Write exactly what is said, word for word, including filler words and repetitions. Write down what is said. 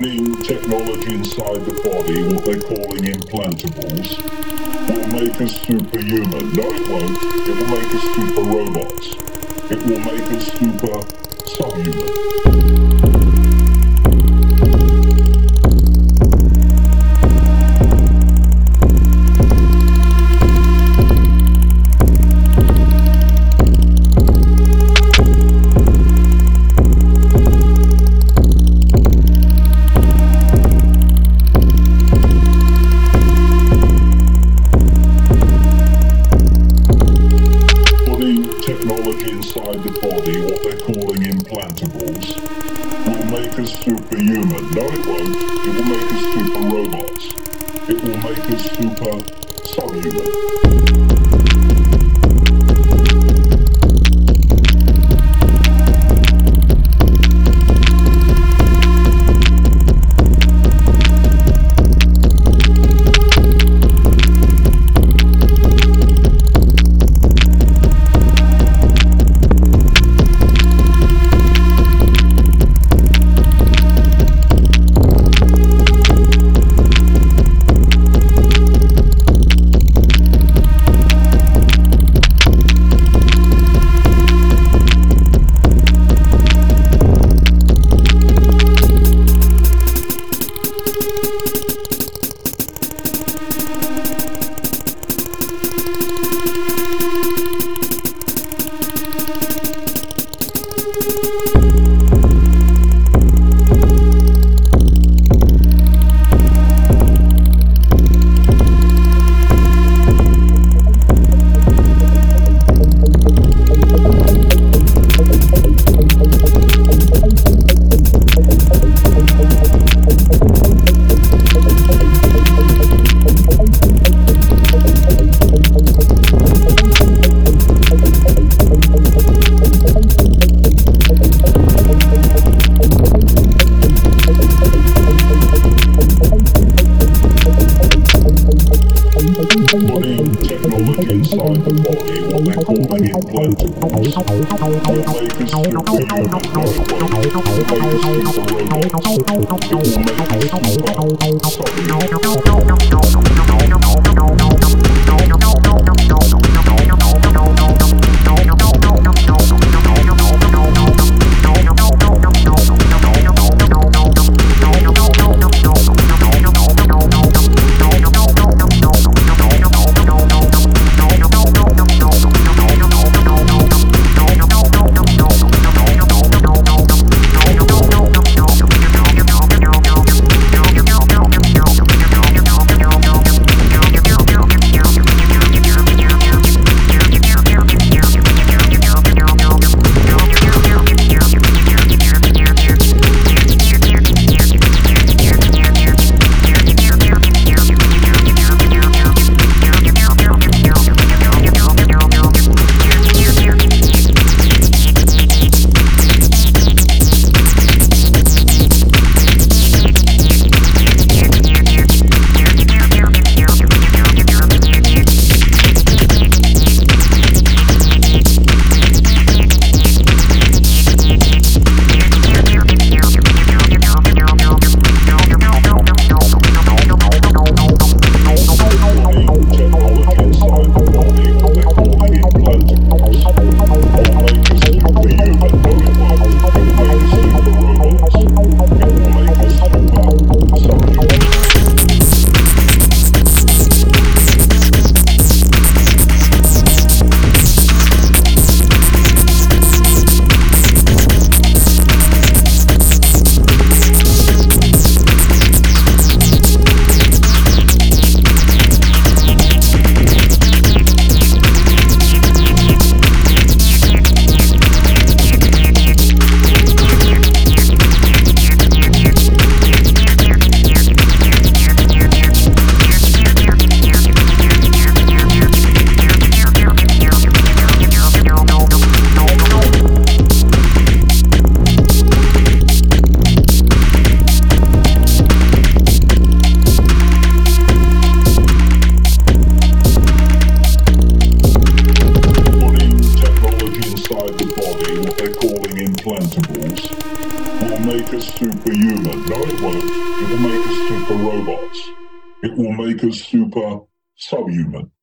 Putting technology inside the body, what they're calling implantables, will make us superhuman. No, it won't. It will make us super robots. It will make us super subhuman. Technology inside the body, what they're calling implantables, will make us superhuman. No, it won't. It will make us super robots. It will make us super subhuman. Inside the body, what they're calling implantables, will make us superhuman. No, it won't. It will make us super robots. It will make us won't. It will make us super robots. It will make us super subhuman.